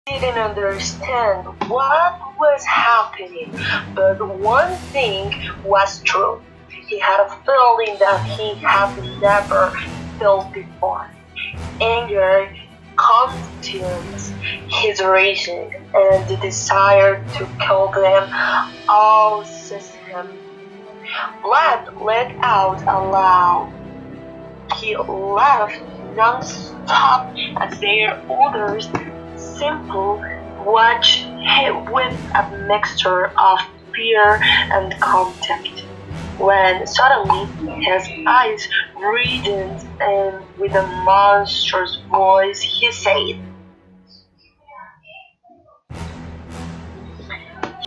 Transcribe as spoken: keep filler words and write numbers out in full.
didn't understand what was happening, but one thing was true. He had a feeling that he had never felt before. Anger consumed his reason, and the desire to kill them all seized him. Blood let out aloud. He laughed non-stop as their orders simple watched him with a mixture of fear and contempt. When suddenly his eyes widened and with a monstrous voice he said,